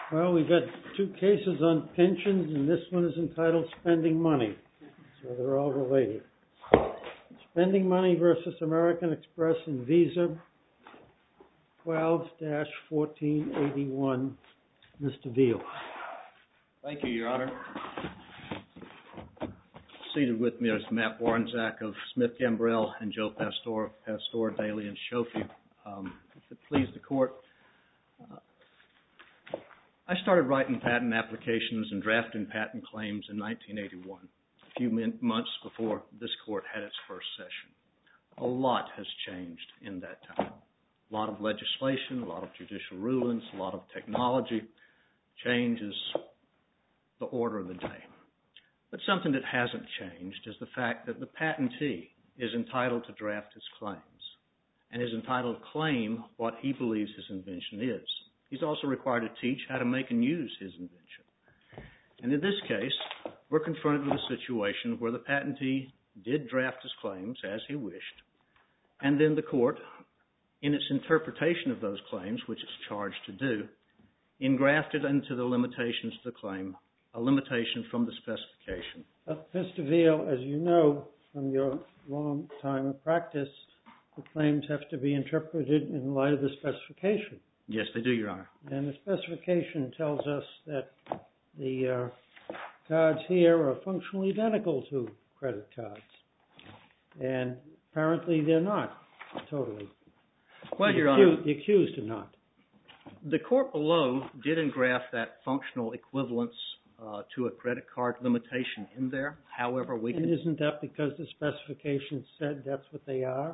Well, we've got two cases on pensions, and this one is entitled Spending Money. So they're all related. Spending Money versus American Express and Visa, 12-1481. Mr. Veal. Thank you, Your Honor. Seated with me is Matt Warrenczak of Smith Gambrell and Joe Pastor, Daly, and Shofi. If it please the Court, I started writing patent applications and drafting patent claims in 1981, a few months before this Court had its first session. A lot has changed in that time. A lot of legislation, a lot of judicial rulings, a lot of technology. Change is the order of the day. But something that hasn't changed is the fact that the patentee is entitled to draft his claims and is entitled to claim what he believes his invention is. He's also required to teach how to make and use his invention. And in this case, we're confronted with a situation where the patentee did draft his claims as he wished, and then the Court, in its interpretation of those claims, which it's charged to do, engrafted into the limitations of the claim a limitation from the specification. Mr. Veal, as you know from your long time of practice, the claims have to be interpreted in light of the specification. Yes, they do, Your Honor. And the specification tells us that the cards here are functionally identical to credit cards. And apparently they're not totally. Well, Your Honor, the accused are not. The Court below did engraft that functional equivalence to a credit card limitation in there. However, And isn't that because the specification said that's what they are?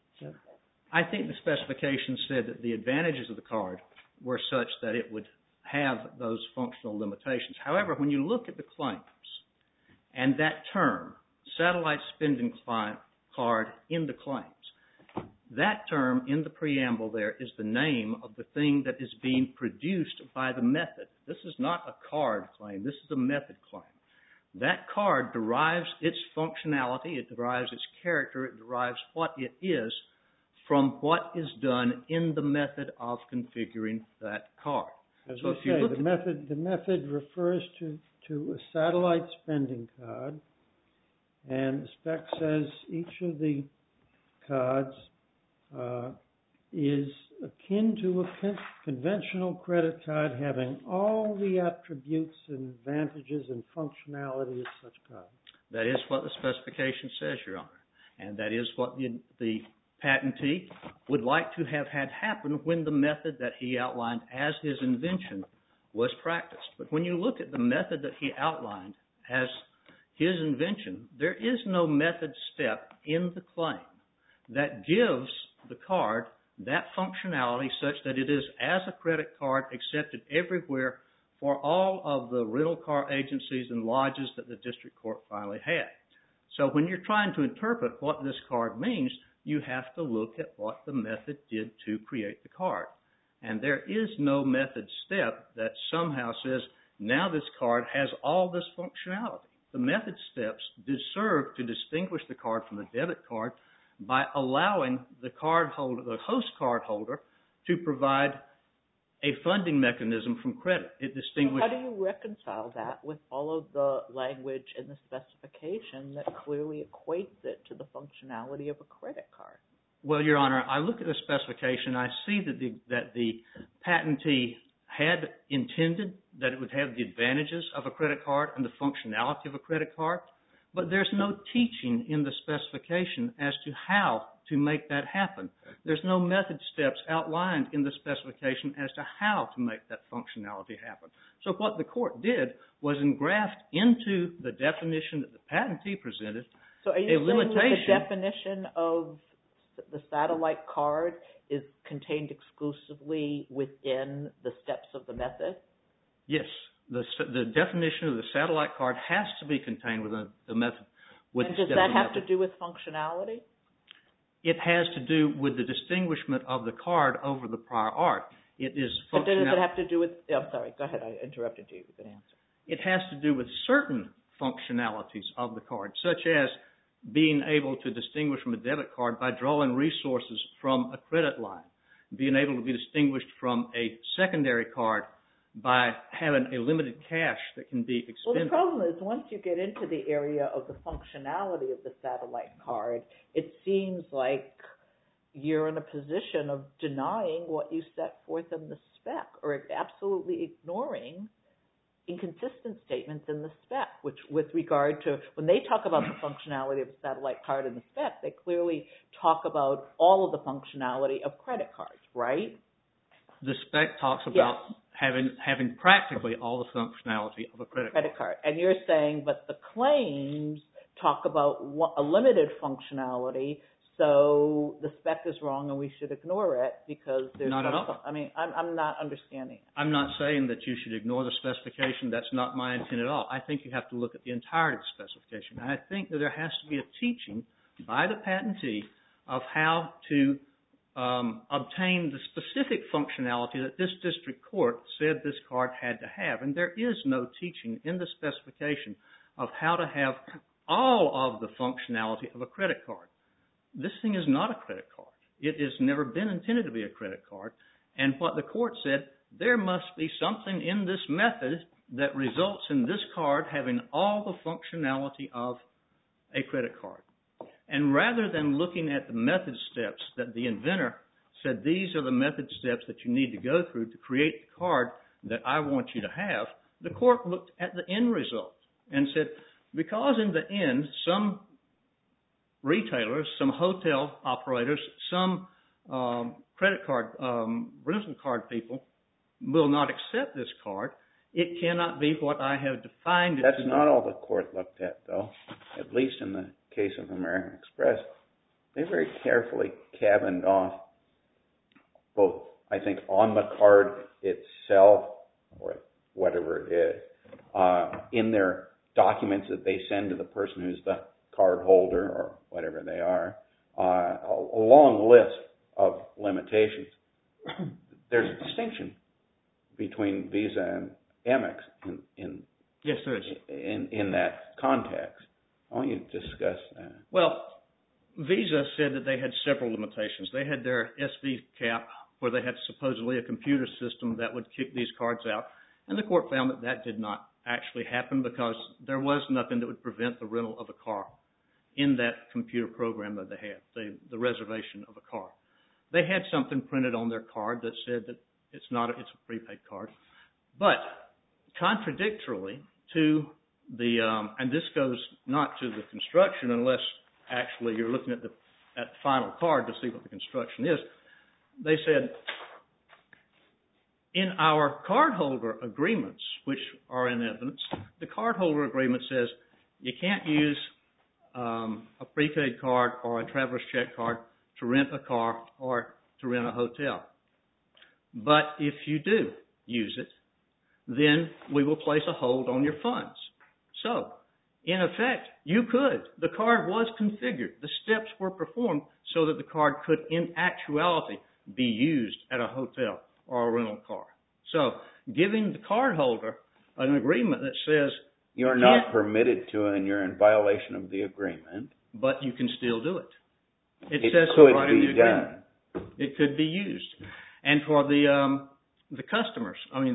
I think the specification said that the advantages of the card were such that it would have those functional limitations. However, when you look at the claims and that term, satellite spending card in the claims, that term in the preamble there is the name of the thing that is being produced by the method. This is not a card claim. This is a method claim. That card derives its functionality, it derives its character, it derives what it is from what is done in the method of configuring that card. As so you say, the method refers to a satellite spending card, and the spec says each of the cards is akin to a conventional credit card having all the attributes and advantages and functionality of such cards. That is what the specification says, Your Honor. And that is what the patentee would like to have had happen when the method that he outlined as his invention was practiced. But when you look at the method that he outlined as his invention, there is no method step in the claim that gives the card that functionality such that it is as a credit card accepted everywhere for all of the rental car agencies and lodges that the district court finally had. So when you're trying to interpret what this card means, you have to look at what the method did to create the card. And there is no method step that somehow says, now this card has all this functionality. The method steps did serve to distinguish the card from the debit card by allowing the card holder, the host card holder, to provide a funding mechanism from credit. It distinguished. How do you reconcile that with all of the language in the specification that clearly equates it to the functionality of a credit card? Well, Your Honor, I look at the specification. I see that the patentee had intended that it would have the advantages of a credit card and the functionality of a credit card, but there's no teaching in the specification as to how to make that happen. There's no method steps outlined in the specification as to how to make that functionality happen. So what the court did was engraft into the definition that the patentee presented so are you saying that the definition of the satellite card is contained exclusively within the steps of the method? Yes. The definition of the satellite card has to be contained within the method. And does that have to do with functionality? It has to do with the distinguishment of the card over the prior art. It is But does it have to do with, I'm sorry, go ahead, I interrupted you. You can answer. It has to do with certain functionalities of the card, such as being able to distinguish from a debit card by drawing resources from a credit line, being able to be distinguished from a secondary card by having a limited cash that can be expended. Well, the problem is once you get into the area of the functionality of the satellite card, it seems like you're in a position of denying what you set forth in the spec or absolutely ignoring inconsistent statements in the spec, which with regard to when they talk about the functionality of a satellite card in the spec, they clearly talk about all of the functionality of credit cards, right? The spec talks about having practically all the functionality of a credit card. And you're saying, but the claims talk about a limited functionality, so the spec is wrong and we should ignore it because there's not at all. I mean, I'm not understanding it. I'm not saying that you should ignore the specification. That's not my intent at all. I think you have to look at the entirety of the specification. And I think that there has to be a teaching by the patentee of how to obtain the specific functionality that this district court said this card had to have. And there is no teaching in the specification of how to have all of the functionality of a credit card. This thing is not a credit card. It has never been intended to be a credit card. And what the court said, there must be something in this method that results in this card having all the functionality of a credit card. And rather than looking at the method steps that the inventor said, these are the method steps that you need to go through to create the card that I want you to have, the court looked at the end result and said, because in the end, some retailers, some hotel operators, some credit card, rental card people will not accept this card, it cannot be what I have defined it to be. That's not all the court looked at, though, at least in the case of American Express. They very carefully cabined off both, I think, on the card itself, or whatever it is, in their documents that they send to the person who's the card holder or whatever they are, a long list of limitations. There's a distinction between Visa and Amex yes, there is. In that context. I want you to discuss that. Well, Visa said that they had several limitations. They had their SV cap, where they had supposedly a computer system that would kick these cards out, and the court found that that did not actually happen because there was nothing that would prevent the rental of a car in that computer program that they had, the reservation of a car. They had something printed on their card that said that it's a prepaid card. But contradictorily to the, and this goes not to the construction unless actually you're looking at the final card to see what the construction is. They said, in our cardholder agreements, which are in evidence, the cardholder agreement says you can't use a prepaid card or a traveler's check card to rent a car or to rent a hotel. But if you do use it, then we will place a hold on your funds. So, in effect, you could. The card was configured. The steps were performed so that the card could, in actuality, be used at a hotel or a rental car. So, giving the cardholder an agreement that says you're not permitted to and you're in violation of the agreement. But you can still do it. It says could right be done. It could be used. And for the customers,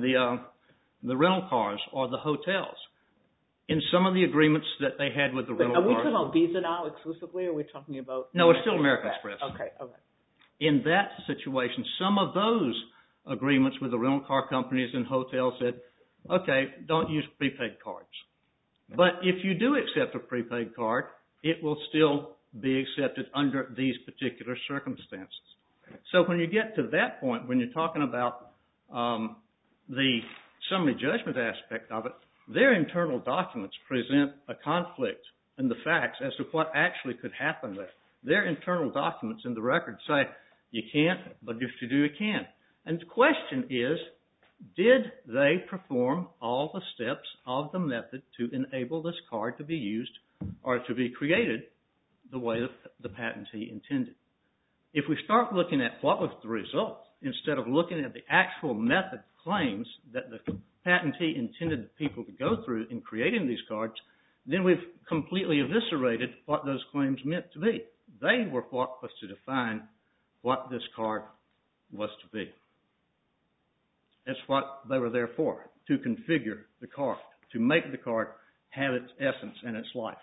the rental cars or the hotels, in some of the agreements that they had with the rental cars. Are we talking about Visa now exclusively, or are we talking about... No, it's still American Express. Okay. In that situation, some of those agreements with the rental car companies and hotels said, okay, don't use prepaid cards. But if you do accept a prepaid card, it will still be accepted under these particular circumstances. So when you get to that point, when you're talking about the summary judgment aspect of it, their internal documents present a conflict in the facts as to what actually could happen there. Their internal documents in the record say you can't, but if you do, you can. And the question is, did they perform all the steps of the method to enable this card to be used or to be created the way the patentee intended? If we start looking at what was the result, instead of looking at the actual method claims that the patentee intended people to go through in creating these cards, then we've completely eviscerated what those claims meant to be. They were what was to define what this card was to be. That's what they were there for, to configure the card, to make the card have its essence and its life.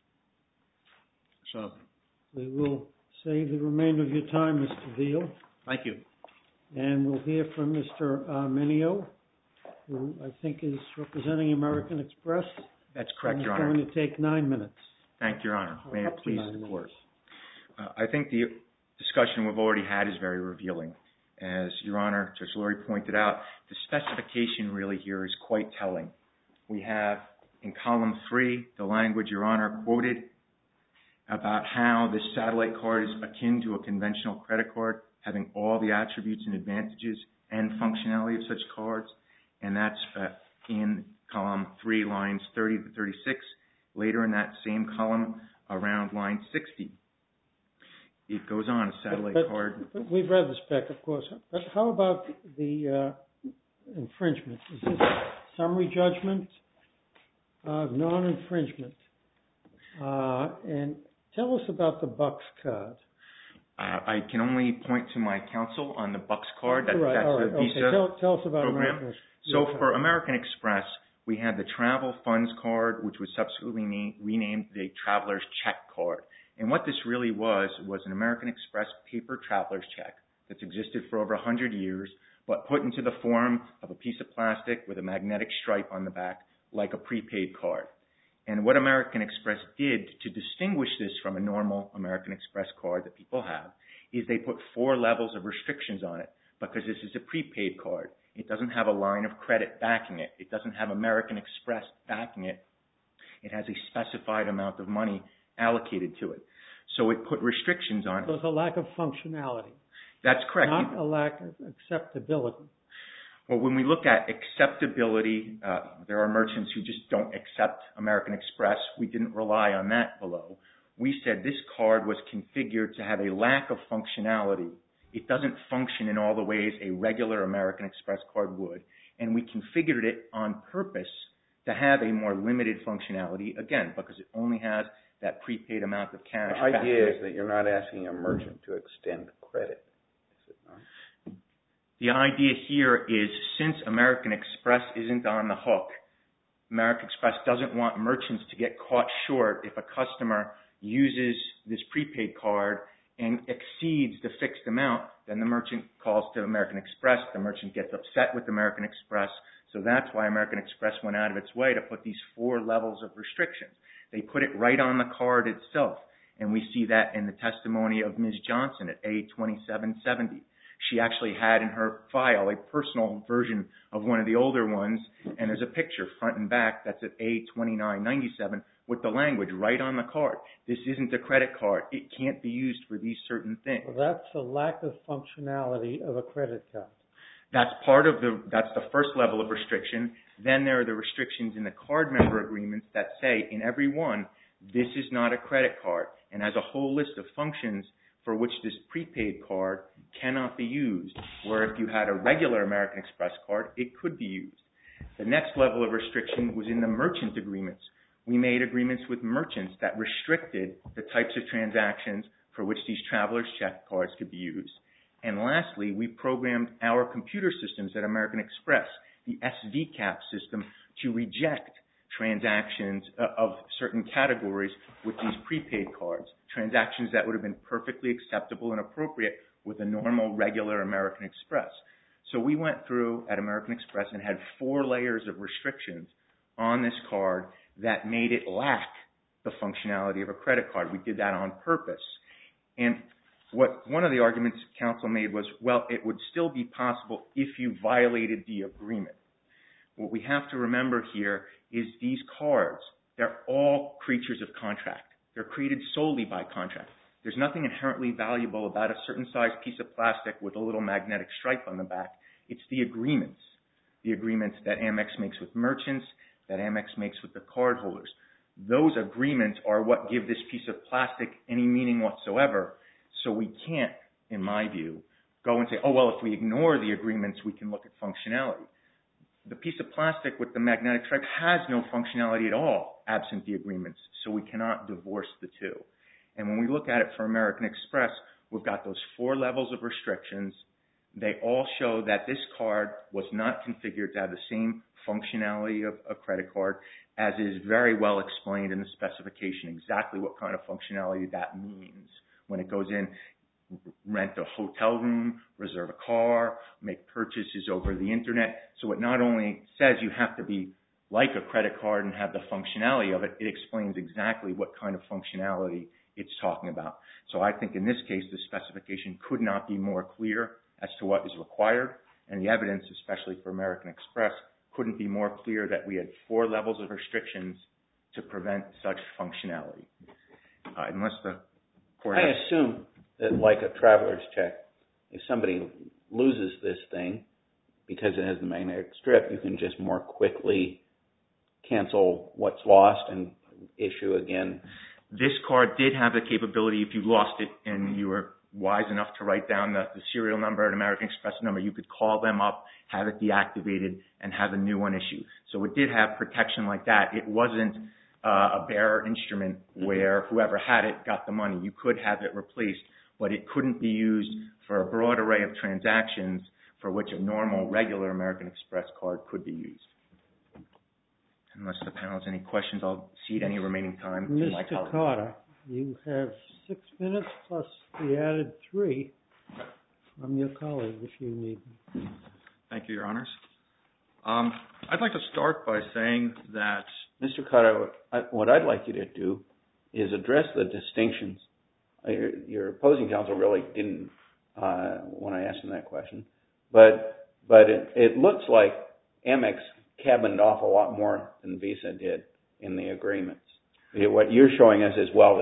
So We will save the remainder of your time, Mr. Veal. thank you. And we'll hear from Mr. Minio, who I think is representing American Express. That's correct, Your Honor. Honor. It's going to take 9 minutes. Thank you, Your Honor. May it Up to please 9 the minutes. Court. I think the discussion we've already had is very revealing. As Your Honor, Judge Lurie pointed out, the specification really here is quite telling. We have in column 3 the language Your Honor quoted about how this satellite card is akin to a conventional credit card, having all the attributes and advantages and functionality of such cards. And that's in column 3, lines 30 to 36. Later in that same column, around line 60, it goes on, a satellite card. But we've read the spec, of course. But how about the infringement? Is this summary judgment of non-infringement? And tell us about the Bucks card. I can only point to my counsel on the Bucks card. That's the Visa Okay. Tell us about program. American Express. So for American Express, we had the Travel Funds card, which was subsequently renamed the Traveler's Check card. And what this really was an American Express paper traveler's check that's existed for over 100 years, but put into the form of a piece of plastic with a magnetic stripe on the back, like a prepaid card. And what American Express did to distinguish this from a normal American Express card that people have is they put 4 levels of restrictions on it, because this is a prepaid card. It doesn't have a line of credit backing it. It doesn't have American Express backing it. It has a specified amount of money allocated to it. So it put restrictions on it. So it's a lack of functionality. That's correct. Not a lack of acceptability. Well, when we look at acceptability, there are merchants who just don't accept American Express. We didn't rely on that below. We said this card was configured to have a lack of functionality. It doesn't function in all the ways a regular American Express card would. And we configured it on purpose to have a more limited functionality, again, because it only has that prepaid amount of cash. The idea is that you're not asking a merchant to extend credit, is it not? The idea here is, since American Express isn't on the hook, American Express doesn't want merchants to get caught short if a customer uses this prepaid card and exceeds the fixed amount. Then the merchant calls to American Express. The merchant gets upset with American Express. So that's why American Express went out of its way to put these 4 levels of restrictions. They put it right on the card itself. And we see that in the testimony of Ms. Johnson at A2770. She actually had in her file a personal version of one of the older ones, and there's a picture front and back that's at A2997 with the language right on the card. This isn't a credit card. It can't be used for these certain things. Well, that's the lack of functionality of a credit card. That's the first level of restriction. Then there are the restrictions in the card member agreements that say in every one, this is not a credit card, and has a whole list of functions for which this prepaid card cannot be used, where if you had a regular American Express card, it could be used. The next level of restriction was in the merchant agreements. We made agreements with merchants that restricted the types of transactions for which these traveler's check cards could be used. And lastly, we programmed our computer systems at American Express, the SVCAP system, to reject transactions of certain categories with these prepaid cards, transactions that would have been perfectly acceptable and appropriate with a normal, regular American Express. So we went through at American Express and had 4 layers of restrictions on this card that made it lack the functionality of a credit card. We did that on purpose. And what one of the arguments counsel made was, well, it would still be possible if you violated the agreement. What we have to remember here is these cards, they're all creatures of contract. They're created solely by contract. There's nothing inherently valuable about a certain size piece of plastic with a little magnetic stripe on the back. It's the agreements that Amex makes with merchants, that Amex makes with the cardholders. Those agreements are what give this piece of plastic any meaning whatsoever. So we can't, in my view, go and say, oh, well, if we ignore the agreements, we can look at functionality. The piece of plastic with the magnetic stripe has no functionality at all, absent the agreements, so we cannot divorce the two. And when we look at it for American Express, we've got those 4 levels of restrictions they all show that this card was not configured to have the same functionality of a credit card, as is very well explained in the specification exactly what kind of functionality that means when it goes in. Rent a hotel room, reserve a car, make purchases over the internet. So it not only says you have to be like a credit card and have the functionality of it, it explains exactly what kind of functionality it's talking about. So I think in this case, the specification could not be more clear as to what is required, and the evidence, especially for American Express, couldn't be more clear that we had 4 levels of restrictions to prevent such functionality. Unless the court... I assume that, like a traveler's check, if somebody loses this thing because it has the magnetic strip, you can just more quickly cancel what's lost and issue again. This card did have the capability, if you lost it and you were wise enough to write down the serial number and American Express number, you could call them up, have it deactivated, and have a new one issued. So it did have protection like that. It wasn't a bearer instrument where whoever had it got the money. You could have it replaced, but it couldn't be used for a broad array of transactions for which a normal, regular American Express card could be used. Unless the panel has any questions, I'll cede any remaining time to my colleague. Mr. Carter, you have 6 minutes plus the added 3 from your colleague if you need them. Thank you, Your Honors. I'd like to start by saying that... Mr. Carter, what I'd like you to do is address the distinctions. Your opposing counsel really didn't when I asked him that question, but it looks like Amex cabined off a lot more than Visa did in the agreements. What you're showing us is, well,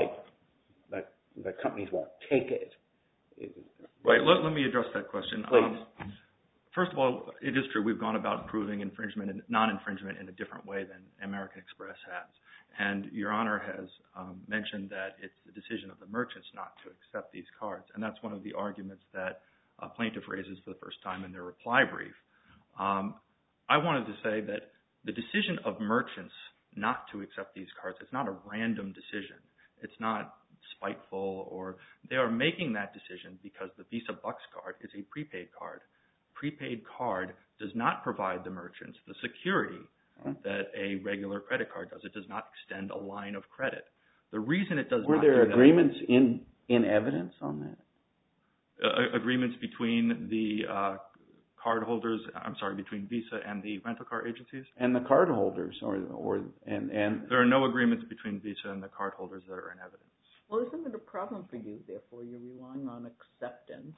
the companies won't take it. Right, let me address that question. Please. First of all, it is true we've gone about proving infringement and non-infringement in a different way than American Express has. And Your Honor has mentioned that it's the decision of the merchants not to accept these cards. And that's one of the arguments that a plaintiff raises for the first time in their reply brief. I wanted to say that the decision of merchants not to accept these cards, it's not a random decision. It's not spiteful, or they are making that decision because the Visa Bucks card is a prepaid card. Prepaid card does not provide the merchants the security that a regular credit card does. It does not extend a line of credit. The reason it does not do that... Were there agreements in evidence on that? Agreements between the cardholders, between Visa and the rental car agencies? And the cardholders, There are no agreements between Visa and the cardholders that are in evidence. Well, isn't it a problem for you, therefore, you're relying on acceptance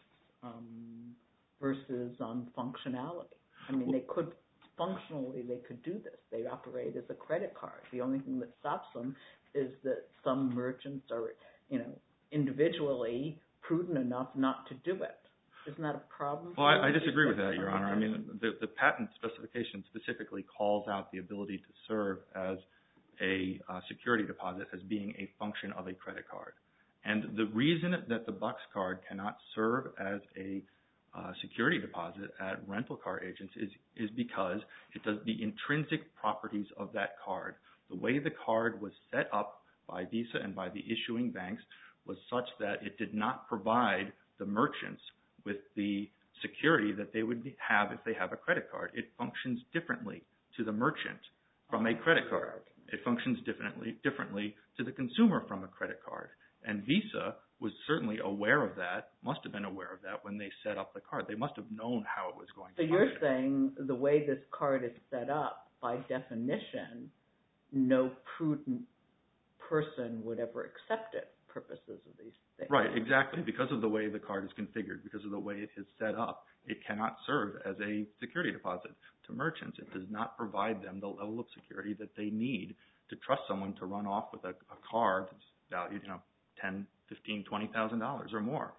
versus on functionality? I mean, functionally, they could do this. They operate as a credit card. The only thing that stops them is that some merchants are, individually prudent enough not to do it. Isn't that a problem? Well, I disagree with that, Your Honor. I mean, the patent specification specifically calls out the ability to serve as a security deposit as being a function of a credit card. And the reason that the Bucks card cannot serve as a security deposit at rental car agents is because it does the intrinsic properties of that card. The way the card was set up by Visa and by the issuing banks was such that it did not provide the merchants with the security that they would have if they have a credit card. It functions differently to the merchant from a credit card. It functions differently to the consumer from a credit card. And Visa was certainly aware of that, must have been aware of that when they set up the card. They must have known how it was going to function. So you're saying the way this card is set up, by definition, no prudent person would ever accept it for purposes of these things. Right, exactly. Because of the way the card is configured, because of the way it is set up, it cannot serve as a security deposit to merchants. It does not provide them the level of security that they need to trust someone to run off with a card that's valued, $10,000, $15,000, $20,000 or more.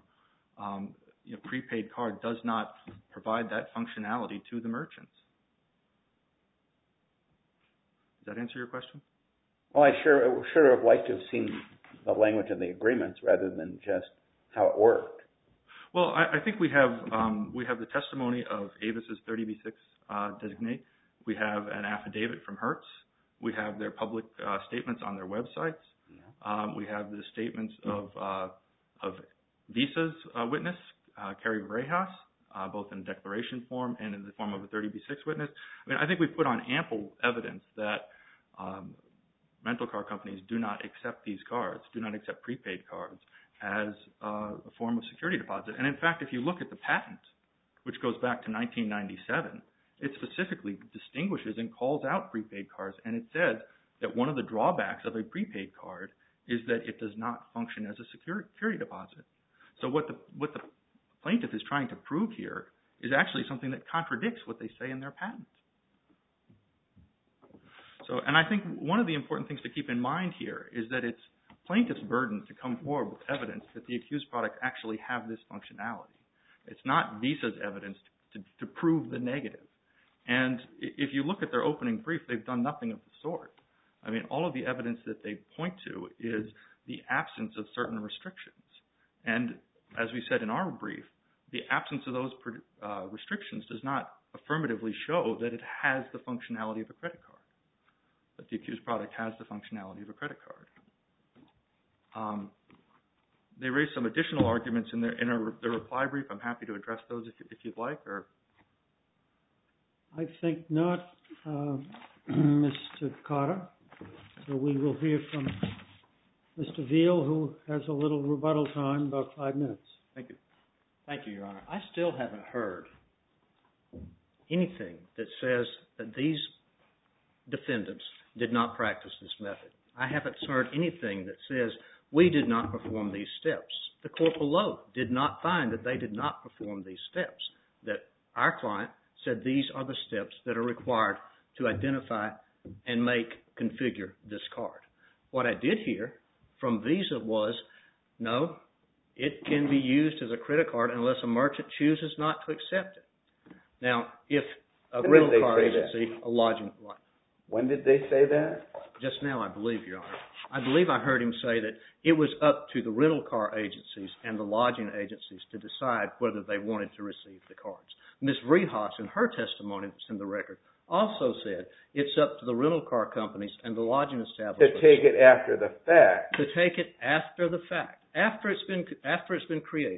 Prepaid card does not provide that functionality to the merchants. Does that answer your question? Well, I sure have liked to have seen the language of the agreements rather than just how it worked. Well, I think we have the testimony of Avis's 30B6 designate. We have an affidavit from Hertz. We have their public statements on their websites. We have the statements of Visa's witness, Kerry Vrejas. both in declaration form and in the form of a 30B6 witness. I mean, I think we've put on ample evidence that rental car companies do not accept these cards, do not accept prepaid cards as a form of security deposit. And in fact, if you look at the patent, which goes back to 1997, it specifically distinguishes and calls out prepaid cards, and it says that one of the drawbacks of a prepaid card is that it does not function as a security deposit. So what the plaintiff is trying to prove here is actually something that contradicts what they say in their patent. So, and I think one of the important things to keep in mind here is that it's plaintiff's burden to come forward with evidence that the accused product actually have this functionality. It's not Visa's evidence to prove the negative. And if you look at their opening brief, they've done nothing of the sort. I mean, all of the evidence that they point to is the absence of certain restrictions. And as we said in our brief, the absence of those restrictions does not affirmatively show that it has the functionality of a credit card, that the accused product has the functionality of a credit card. They raised some additional arguments in their reply brief. I'm happy to address those if you'd like. Or I think not, Mr. Carter. So we will hear from Mr. Veal, who has a little rebuttal time, about 5 minutes. Thank you. Thank you, Your Honor. I still haven't heard anything that says that these defendants did not practice this method. I haven't heard anything that says we did not perform these steps. The court below did not find that they did not perform these steps, that our client said these are the steps that are required to identify and configure this card. What I did hear from Visa was, no, it can be used as a credit card unless a merchant chooses not to accept it. Now, if a rental car agency, a lodging one. When did they say that? Just now, I believe, Your Honor. I believe I heard him say that it was up to the rental car agencies and the lodging agencies to decide whether they wanted to receive the cards. Ms. Vrihas, in her testimony that's in the record, also said it's up to the rental car companies and the lodging establishments. To take it after the fact. To take it after the fact, after it's been created.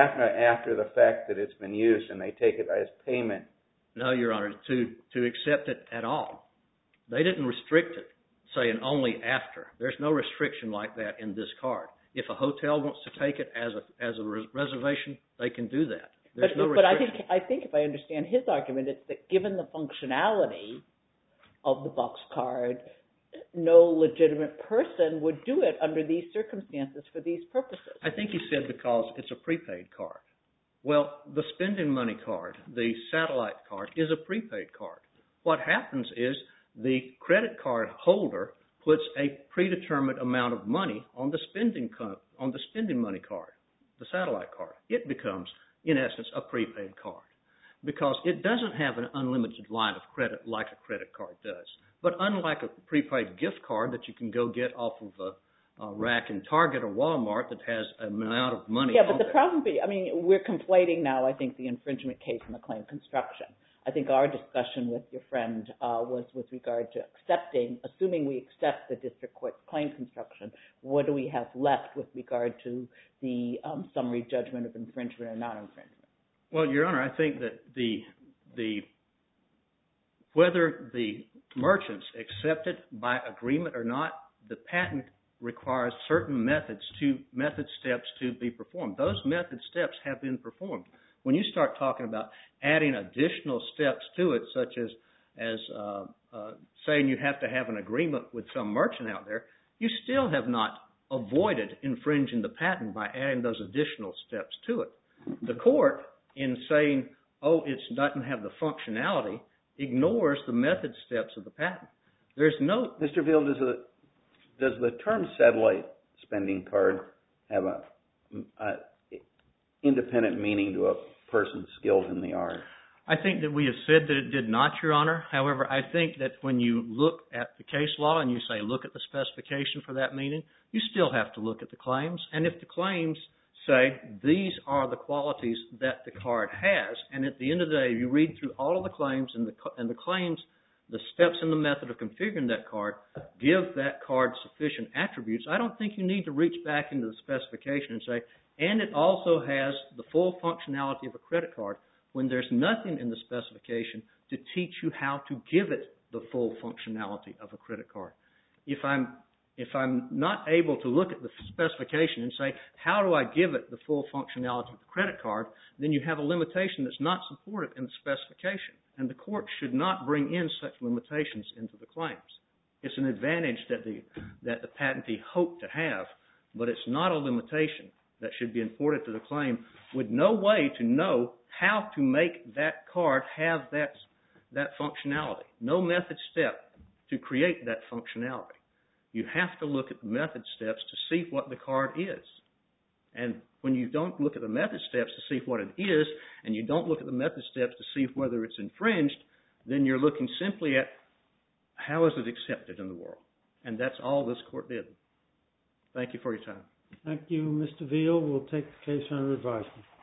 After the fact that it's been used and they take it as payment. No, Your Honor, to accept it at all. They didn't restrict it, saying only after. There's no restriction like that in this card. If a hotel wants to take it as a reservation, they can do that. There's no restriction. But I think if I understand his argument, it's that given the functionality of the Box card, no legitimate person would do it under these circumstances for these purposes. I think he said because it's a prepaid card. Well, the spending money card, the satellite card, is a prepaid card. What happens is the credit card holder puts a predetermined amount of money on the spending money card, the satellite card. It becomes, in essence, a prepaid card because it doesn't have an unlimited line of credit like a credit card does. But unlike a prepaid gift card that you can go get off of a rack in Target or Walmart that has an amount of money. Yeah, but the problem, we're conflating now, I think, the infringement case and the claim construction. I think our discussion with your friend was with regard to assuming we accept the district court's claim construction, what do we have left with regard to the summary judgment of infringement or non-infringement? Well, Your Honor, I think that whether the merchants accept it by agreement or not, the patent requires certain method steps to be performed. Those method steps have been performed. When you start talking about adding additional steps to it, such as saying you have to have an agreement with some merchant out there, you still have not avoided infringing the patent by adding those additional steps to it. The court, in saying, oh, it doesn't have the functionality, ignores the method steps of the patent. There's no... Mr. Veal, does the term satellite spending card have a independent meaning to a person skilled in the art? I think that we have said that it did not, Your Honor. However, I think that when you look at the case law and you say look at the specification for that meaning, you still have to look at the claims. And if the claims say these are the qualities that the card has, and at the end of the day you read through all of the claims and the claims, the steps in the method of configuring that card give that card sufficient attributes, I don't think you need to reach back into the specification and say, and it also has the full functionality of a credit card, when there's nothing in the specification to teach you how to give it the full functionality of a credit card. If I'm not able to look at the specification and say, how do I give it the full functionality of the credit card, then you have a limitation that's not supported in the specification. And the court should not bring in such limitations into the claims. It's an advantage that the patentee hoped to have, but it's not a limitation that should be imported to the claim with no way to know how to make that card have that functionality. No method step to create that functionality. You have to look at the method steps to see what the card is. And when you don't look at the method steps to see what it is, and you don't look at the method steps to see whether it's infringed, then you're looking simply at how is it accepted in the world. And that's all this court did. Thank you for your time. Thank you, Mr. Veal. We'll take the case under advisement.